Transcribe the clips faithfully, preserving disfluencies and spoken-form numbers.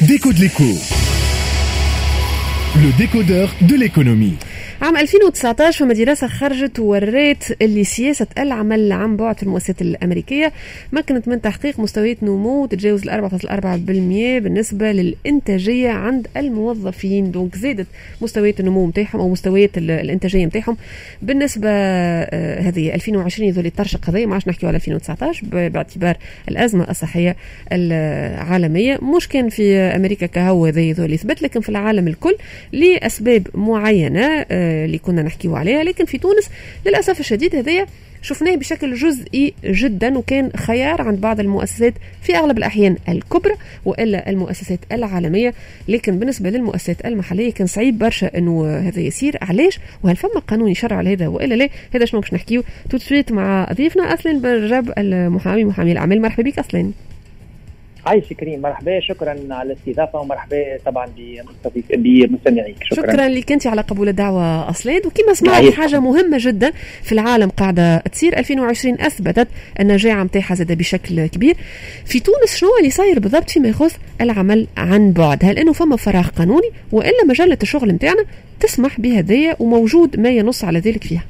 Décode l'écho. Le décodeur de l'économie. عام ألفين وتسعطاش فما دراسة خرجت ووريت اللي سياسة العمل عن بعد في المؤسسات الأمريكية مكنت من تحقيق مستويات نمو تتجاوز الأربعة فاصلة أربعة بالمئة بالنسبة للإنتاجية عند الموظفين. دونك زادت مستويات النمو متاعهم أو مستويات الإنتاجية متاعهم بالنسبة آه هذه ألفين وعشرين ذولي الطرشق هذه ما عادش نحكيو على ألفين وتسعطاش باعتبار الأزمة الصحية العالمية، مش كان في أمريكا كهو هذه ذولي ثبت، لكن في العالم الكل لأسباب معينة آه اللي كنا نحكيو عليها. لكن في تونس للأسف الشديد هذايا شفناه بشكل جزئي جدا، وكان خيار عند بعض المؤسسات في أغلب الأحيان الكبرى وإلا المؤسسات العالمية، لكن بالنسبة للمؤسسات المحلية كان صعيب برشا أنه هذا يصير. علاش؟ وهل فما قانون يشرع على هذا وإلا لا؟ هذا شنو باش نحكيو توتسويت مع ضيفنا أصلين بالرب المحامي محامي الأعمال. مرحبا بك أصلين. عايش كريم، مرحبا، شكرا على الاستضافه ومرحبا طبعا بمستمعيك. شكرا, شكرا لك انت على قبول الدعوه اصلين. وكما سمعت حاجه مهمه جدا في العالم قاعده تصير، ألفين وعشرين اثبتت النجاعه نتاعها زاد بشكل كبير. في تونس شنو اللي صاير بالضبط فيما يخص العمل عن بعد؟ هل انه فما فراغ قانوني والا مجله الشغل نتاعنا تسمح بهذايا وموجود ما ينص على ذلك فيها؟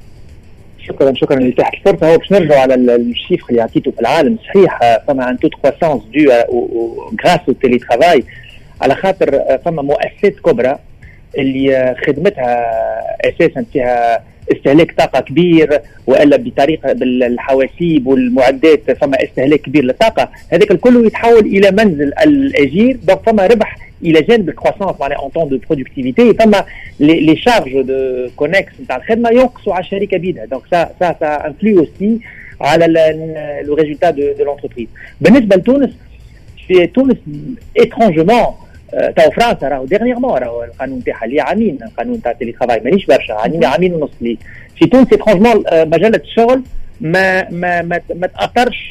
شكرا شكرا لإتاحة الفرصة. هو باش نرجعوا على الشيفر اللي عطيته في العالم. صحيح فما ان توت كروسانس دو غراس او تيلي ترافاي، على خاطر فما مؤسسات كبرى اللي خدمتها اساسا فيها استهلاك طاقة كبير والا بطريقة بالحواسيب والمعدات فما استهلاك كبير للطاقة، هذاك الكل يتحول الى منزل الاجير. دونك فما ربح الى جانب الكروسانس معناها اون طون دو برودكتيفيتي، فما لي شارج دو كونكس نتاع الخدمه ينقصوا على الشركه بيدها. دونك سا سا سا انفلو اوسي على لو ريزولتا دو دو لونتربريز. بالنسبه لتونس، في تونس اترونجمون تاع فرنسا راهو ديرنييرمون راهو القانون تاعها اللي عامين، القانون تاع التيلي ترافاي مانيش برشا عامين عامين ونص لي. في تونس اترونجمون مجله الشغل ما ما ما, ما تاثرش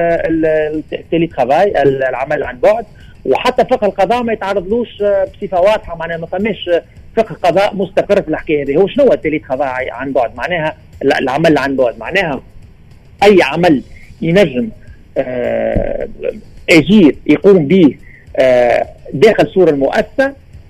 التيلي ترافاي العمل عن بعد، وحتى فقه القضاء ما يتعرضلوش بصفه واضحه، معناها ما فماش فقه قضاء مستقر في الحكايه هذه. هو شنو هو التيلي ترافاي عن بعد؟ معناها العمل عن بعد معناها اي عمل ينجم آه اجير يقوم به آه داخل سور المؤسسه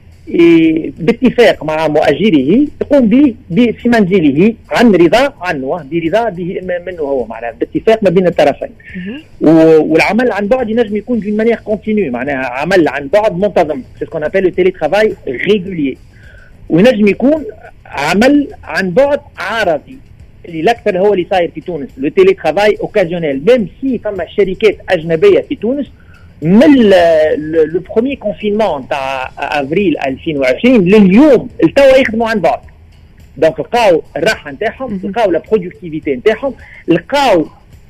باتفاق مع مؤجره، يقوم به في منزله عن رضا عنه برضا به منه هو، معناها باتفاق ما بين الطرفين. والعمل عن بعد ينجم يكون d'une manière continue، معناها عمل عن بعد منتظم، c'est ce qu'on appelle le télétravail régulier. وينجم يكون عمل عن بعد عارضي اللي الاكثر هو اللي صاير في تونس، لو télétravail occasionnel. ميم سي فما شركات اجنبيه في تونس من لو بروميي كونفينمون تاع افريل ألفين وعشرين لليوم التوا يخدموا عن بعد. دونك لقاو الراحه نتاعهم، لقاو لا برودكتيفيتي نتاعهم، لقاو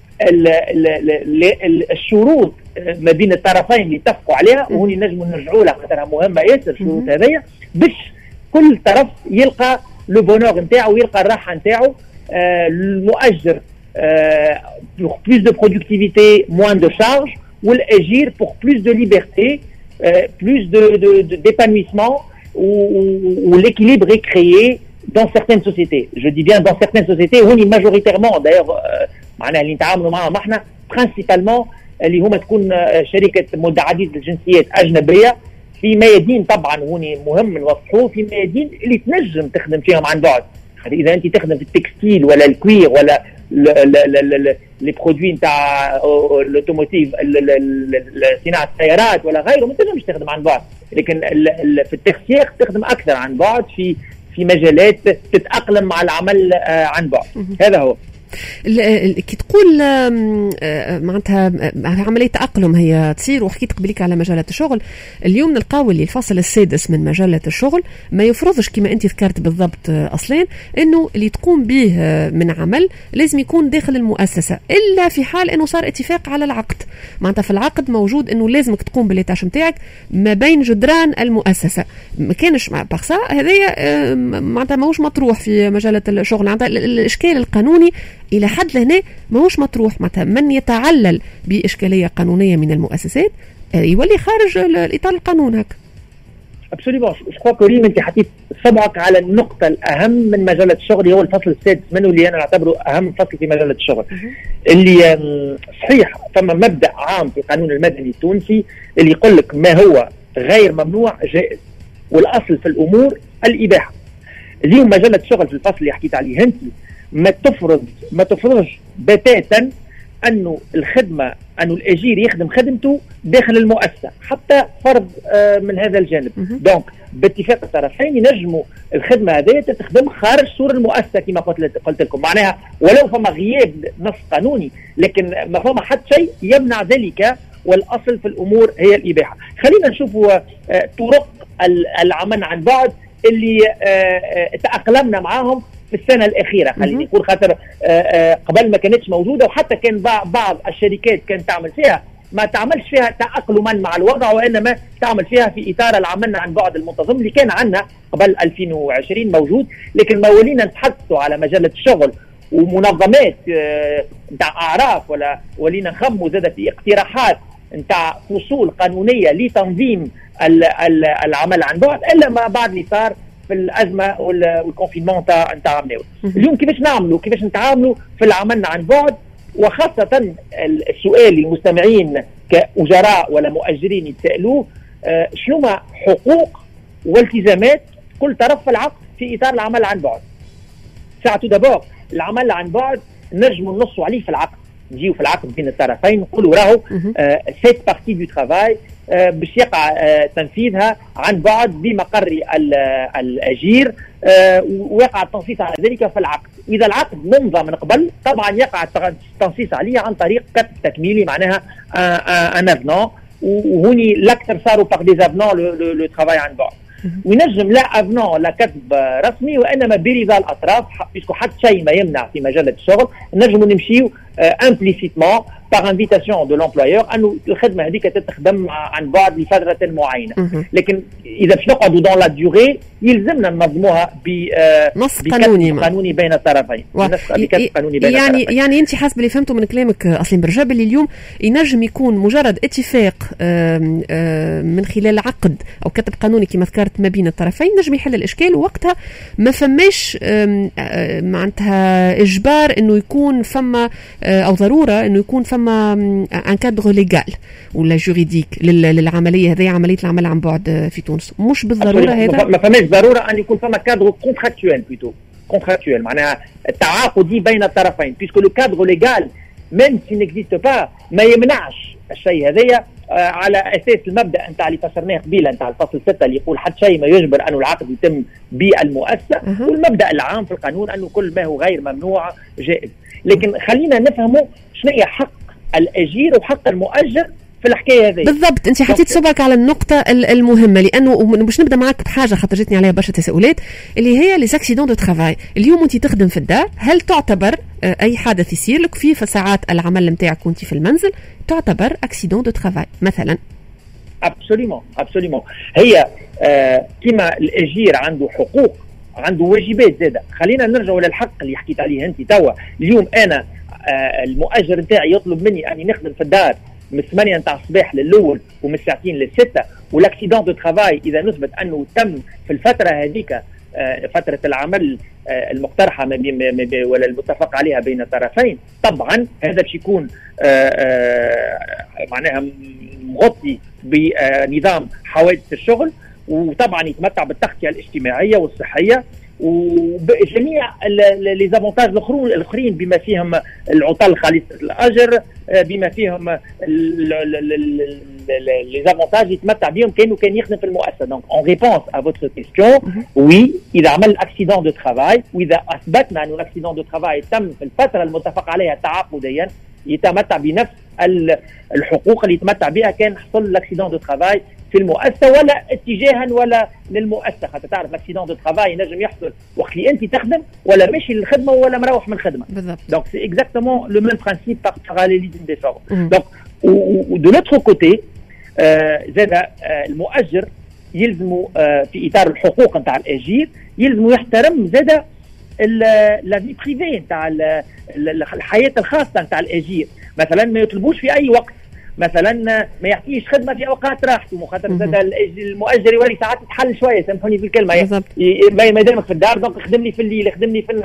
الشروط ما بين الطرفين اللي اتفقوا عليها، وهوني نجموا نرجعوا لها خاطرها مهمه ياسر الشروط هذيا، باش كل طرف يلقى لو بونور نتاعو ويلقى الراحه نتاعو. آه المؤجر آه بلوس دو برودكتيفيتي موان دو شارج، والأجير pour plus de liberté, euh, plus de, de, de, d'épanouissement, où, où l'équilibre est créé dans certaines sociétés. Je dis bien dans certaines sociétés, où majoritairement, d'ailleurs, معناها اللي نتعاملوا معهم احنا principalement اللي هما تكون شركة مدعدية الجنسيات أجنبية في ميادين طبعا هوني مهم نوضحوه، في ميادين اللي تنجم تخدم فيهم عن بعد. إذا أنت تخدم في التكستيل ولا الكوير ولا لي برودوي نتاع الاوتوموتيف صناعه السيارات ولا غيره، ما تنجمش تخدم عن بعد. لكن في التخسير تخدم اكثر عن بعد في في مجالات تتاقلم مع العمل عن بعد. هذا هو كي تقول معناتها عملية تأقلم هي تصير. وحكيت قبليك على مجلة الشغل، اليوم نلقاو اللي الفصل السادس من مجلة الشغل ما يفرضش كما أنت ذكرت بالضبط أصلين أنه اللي تقوم به من عمل لازم يكون داخل المؤسسة، إلا في حال أنه صار اتفاق على العقد. معناتها في العقد موجود أنه لازمك تقوم بالتاش متاعك ما بين جدران المؤسسة، ما كانش مع بخصاء هذايا معناتها ماهوش مطروح في مجلة الشغل. معناتها الإشكال القانوني إلى حد لهنا ماهوش مطروح. معناتها من يتعلل بإشكالية قانونية من المؤسسات يولي خارج الإطار القانون. هكا ابسوليومون. جو كريم انت حطيت صبعك على النقطه الاهم من مجله الشغل، هو الفصل السادس منه اللي انا اعتبره اهم فصل في مجله الشغل. اللي صحيح ثم مبدا عام في القانون المدني التونسي اللي يقول لك ما هو غير ممنوع جائز، والاصل في الامور الاباحه. اليوم مجله الشغل في الفصل اللي حكيت عليه انت ما تفرض ما تفرضش بتاتا انه الخدمه انه الاجير يخدم خدمته داخل المؤسسه، حتى فرض آه من هذا الجانب. دونك باتفاق الطرفين ينجموا الخدمه هذه تخدم خارج سور المؤسسه كما قلت قلت لكم، معناها ولو فما غياب نص قانوني لكن ما فما حتى شيء يمنع ذلك، والاصل في الامور هي الاباحه. خلينا نشوفوا آه طرق العمل عن بعد اللي آه تأقلمنا معاهم في السنة الأخيرة، خليني نقول، خاطر قبل ما كانتش موجودة، وحتى كان بعض الشركات كانت تعمل فيها ما تعملش فيها تأقلما مع الوضع، وإنما تعمل فيها في إطار العمل عن بعد المنتظم اللي كان عندنا قبل ألفين وعشرين موجود. لكن ما ولينا نتحدثوا على مجلة الشغل ومنظمات نتاع أعراف، ولا ولينا نخموا زادة في اقتراحات نتاع فصول قانونية لتنظيم العمل عن بعد، إلا ما بعد اللي صار في الازمه والكونفينمون تاع نتاع عملوا. اليوم كيفاش نعملوا كيفاش نتعاملوا في العمل عن بعد، وخاصه السؤال المستمعين كاجراء ولا مؤجرين يتسالوه، آه شنو ما حقوق والتزامات كل طرف في العقد في اطار العمل عن بعد. ساعته دابور العمل عن بعد نجموا نصوا عليه في العقد، نجيو في العقد بين الطرفين نقولوا راهو سيت بارتي دو ترافاي باش يقع آه تنفيذها عن بعد بمقر الاجير، آه ويقع التنصيص على ذلك في العقد. اذا العقد ممضى من قبل طبعا يقع التنصيص عليه عن طريق كتب تكميلي، معناها ان افنون، وهوني الاكثر صاروا باغ دي افنون لو ترافاي عن بعد. وينجم لا افنون لا كتب رسمي، وانما برضا الاطراف، بيسكو حتى شيء ما يمنع في مجله الشغل نجموا نمشيو امبليسيتمون باغ انفيتاسيون دو لومبلويور انه الخدمه هذيك تتخدم عن بعد لفتره معينه. لكن اذا باش نقعدوا دون لا ديوري يلزمنا ننظموها بنص قانوني قانوني بين الطرفين. و... ي... قانوني بين يعني الطرفين. يعني انت حسب اللي فهمته من كلامك اصلي برجاب اللي اليوم ينجم يكون مجرد اتفاق آم آم من خلال عقد او كتب قانوني كما ذكرت ما بين الطرفين نجم يحل الاشكال، ووقتها ما فماش معناتها اجبار انه يكون فما او ضروره انه يكون فما ان كادر ليغال ولا جوريديك للعمليه هذه، عمليه العمل عن بعد في تونس. مش بالضروره هذا، ما فماش ضروره ان يكون فما كادر كونتراكتويل بيتو كونتراكتويل معناها التعاقدي بين الطرفين، بيسكو لو كادر ليغال ميم سي نيكزيست با ما يمنعش الشيء هذايا آه على اساس المبدا نتاع اللي فسرناه قبيله نتاع الفصل ستة اللي يقول حتى شيء ما يجبر انه العقد يتم بالمؤسسه، أه. والمبدا العام في القانون انه كل ما هو غير ممنوع جائز. لكن خلينا نفهموا شنو هي حق الاجير وحق المؤجر في الحكايه هذه بالضبط. انت حطيت صبعك على النقطه المهمه، لانه باش نبدا معك بحاجه خاطر جتني عليها برشا تساؤلات اللي هي لي زاكسيدون دو ترافاي. اليوم انت تخدم في الدار، هل تعتبر اي حدث يصير لك فيه في ساعات العمل نتاعك وانت في المنزل تعتبر اكسيدون دو ترافاي مثلا؟ ابسوليومون ابسوليومون. هي آه كما الاجير عنده حقوق عنده واجبات زاده. خلينا نرجعوا للحق اللي حكيت عليه انت توا. اليوم انا آه المؤجر نتاعي يطلب مني اني نخدم في الدار من ثمانية نتاع الصباح للأول ومن الساعتين للستة، والاكسيدون دو ترافاي إذا نثبت أنه تم في الفترة هذيك فترة العمل المقترحة ولا المتفق عليها بين الطرفين، طبعا هذا باش يكون معناها مغطي بنظام حوادث الشغل، وطبعا يتمتع بالتغطية الاجتماعية والصحية وبجميع لي زافونتاج الاخرين بما فيهم العطل خالصة الاجر، بما فيهم لي زافونتاج يتمتع بهم كانه كان يخدم في المؤسسه. دونك اون ريبونس ا فوتر كيستيون، وي اذا عمل اكسيدون دو ترافاي واذا اثبتنا انه الاكسيدون دو ترافاي تم في الفتره المتفق عليها تعاقديا يتمتع بنفس الحقوق اللي يتمتع بها كان حصل الاكسيدون دو ترافاي في المؤسسه ولا اتجاها ولا للمؤسسه. خاطر تعرف الاكسيدون دو ترافاي ينجم يحصل وقت اللي انت تخدم ولا ماشي للخدمه ولا مروح من الخدمه. دونك سي اكزاكتومون لو ميم برانسيب باغ باراليليزم دي فورم. دونك ودو لوتر كوتي زاد آه المؤجر يلزموا آه في اطار الحقوق نتاع الاجير يلزموا يحترم زاد لا في بريفي نتاع الحياه الخاصه نتاع الاجير. مثلا ما يطلبوش في اي وقت مثلا ما يعطيش خدمه في اوقات راحته، خاطر زاد المؤجر يولي ساعات يتحل شويه، سامحوني في الكلمه، ما دامك في الدار دونك خدمني في الليل خدمني في النهار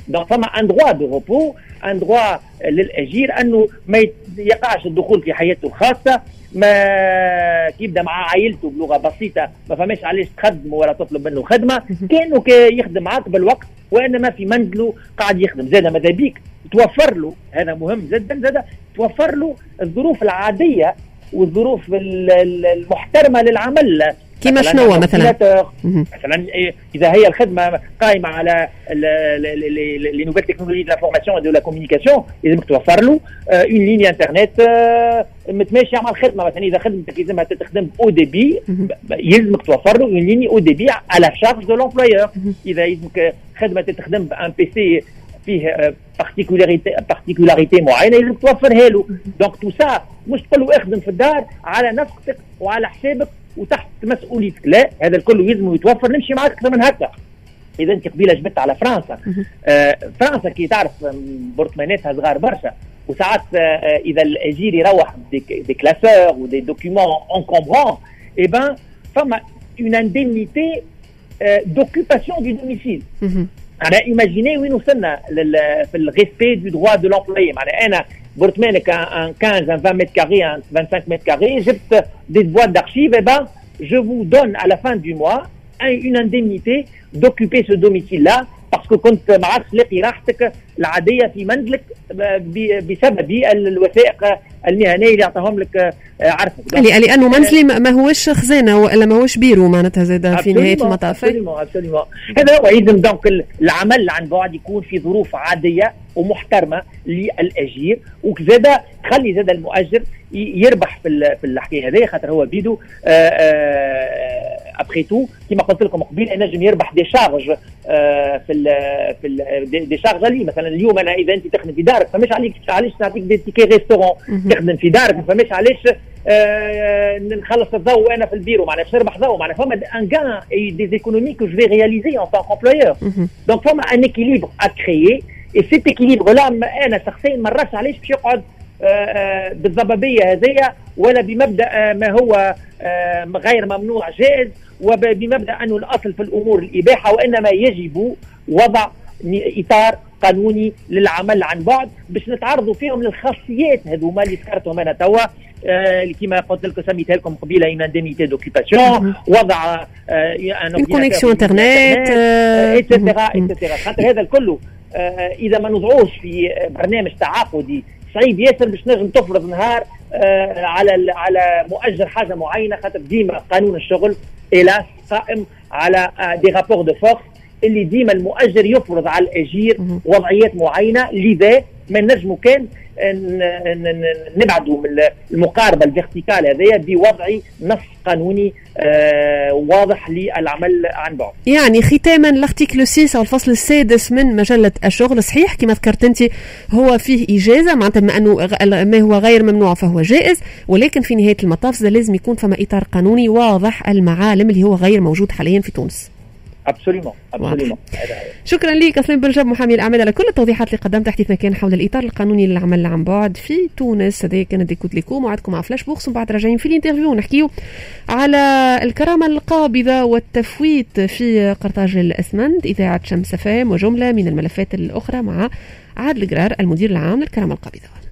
دونك فما ان دروا دو روبو، ان دروا للاجير انه ما يقعش الدخول في حياته الخاصه، ما كيبدا مع عائلته بلغه بسيطه ما فماش علاش تخدم ولا تطلب منه خدمه، كانه يخدم معك بالوقت وانما في منزله قاعد يخدم. زاد ماذا بيك توفر له، هذا مهم جدا، زاد توفر له الظروف العاديه والظروف المحترمه للعمل. كيما شنو مثلا؟ مثلا اذا هي الخدمه قائمه على لي نوفيل تكنولوجي دو لافورماسيون ودو لا كومونيكاسيون، لازمك توفر له اون ليني انترنت متماشيه مع الخدمه. مثلا اذا خدمتك لازمها تخدم او دي بي، يلزمك توفر له اون ليني او دي بي على شارج دو لومبلويور. اذا يلزمك خدمه تخدم بان بي سي فيه بارتيكولاريتي بارتيكولاريتي معينه لازم توفرها له. دونك تو سا مش تقول له اخدم في الدار على نفقتك وعلى حسابك وتحت مسؤوليتك، لا، هذا الكل يلزم يتوفر. نمشي معك اكثر من هكا. اذا انت قبيله جبت على فرنسا، آه فرنسا كي تعرف برطماناتها صغار برشا، وساعات آه اذا الاجير يروح دي, دي كلاسور ودي دوكيومون انكومبرون، اي بان فما اون انديمنيتي دوكيباسيون دو دوميسيل. معناها ايماجيني وين وصلنا في الريسبي دو دروا دو لومبلوي. معناها انا برطمانك ان خمسطاش ان عشرين متر كاري ان خمسة وعشرين متر كاري، جبت دي بواط d'archives, et ben je vous donne à la fin du mois une indemnité d'occuper ce domicile-là, parce que كنت ما عادش تلاقي راحتك العاديه في منزلك بسبب الوثائق المهنيه اللي اعطاهم لك عرفك. لانه منزلي ما هوش خزانه ولا ما هوش بيرو معناتها زاد في نهايه المطاف. هذا هو. يلزم دونك العمل عن بعد يكون في ظروف عاديه ومحترمه للاجير، وكذا تخلي زاد المؤجر يربح في في الحكايه هذه، خاطر هو بيدو ابخي تو كما قلت لكم قبيل ينجم يربح دي شارج في ال في ال دي شارج لي. مثلا اليوم انا اذا انت تخدم في دارك فماش عليك علاش نعطيك دي تيكي ريستورون، تخدم في دارك فماش علاش آه نخلص الضوء وانا في البيرو، معناها باش نربح ضوء، معناها فما ان غان اي دي ايكونومي كو جو في رياليزي ان طون كومبلويور. دونك فما ان اكيليبر ا كريي، اي سيت اكيليبر لا انا شخصيا ما نراش علاش باش يقعد آه بالضبابيه هذيا، ولا بمبدا آه ما هو آه غير ممنوع جائز، وبمبدا انه الاصل في الامور الاباحه، وانما يجب وضع اطار قانوني للعمل عن بعد باش نتعرضوا فيهم للخاصيات هذوما اللي ذكرتهم انا توا، آه كما قلت لكم سميتها لكم قبيله اون انديميتي دوكيباسيون، وضع ان كونيكسيون انترنت ايتترا ايتترا. خاطر هذا الكل آه اذا ما نوضعوش في برنامج تعاقدي صعيب ياسر باش نجم تفرض نهار آه على على مؤجر حاجه معينه، خاطر ديما قانون الشغل الاس قائم على آه دي رابور دو فورس اللي ديما المؤجر يفرض على الاجير وضعيات معينه. لذا ما نجموا كان نبعدوا من المقاربه الفيرتيكال هذايا بوضع نص قانوني آه واضح للعمل عن بعد. يعني ختاما الارتيكل ستة او الفصل السادس من مجله الشغل صحيح كما ذكرت انت هو فيه اجازه، معناتها ما انه ما هو غير ممنوع فهو جائز، ولكن في نهايه المطاف لازم يكون فما اطار قانوني واضح المعالم اللي هو غير موجود حاليا في تونس. ابسوليومون ابسوليومون. شكرا لك اسلام بن محامي الاعمال على كل التوضيحات اللي قدمت. حديثنا كان حول الاطار القانوني للعمل عن بعد في تونس. هذه كانت ديكوت لكم، وعدكم مع فلاش بوكس، ومن بعد راجعين في الانترفيو نحكيو على الكرامه القابضه والتفويت في قرطاج الاسمنت. اذاعه شمس فام وجمله من الملفات الاخرى مع عادل قرار المدير العام للكرامه القابضه.